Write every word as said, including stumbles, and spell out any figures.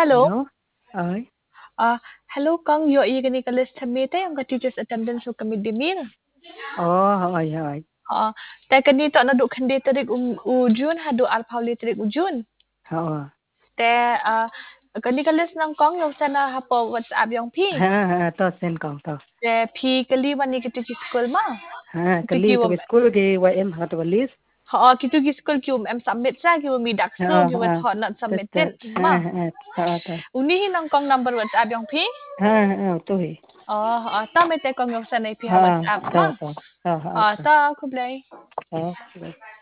Hello. Hello, ơi. Uh, hello Kang, yo iya gani kalis tamite ang ka teachers attendance so kami dimir. Ồ, rồi, rồi. Uh, ta kani to na du kandi tarik um ujun hadu al pauli tarik ujun. Ồ. Te uh, kani kalis nang kong yo sana hapo WhatsApp yung pi. Ha, ha, to sen còn to. Te pi kali wani kitu ki school ma. Ha, Kitu ki kali um to school ki wa em ha to list. ha kitu ki school ki um em submit sa ki um mi dak so Ha, ki wat ha. hot not Tất submitted tất. Ha, ma. ha, ha, to. Uni hi nang kong number WhatsApp yung pi. Ha, ha, to hi. Oh, uh, tama te kong yo sana pi ha Ha, WhatsApp to ma. to. Ha, ha, Ah, to. ta kublay. Ha.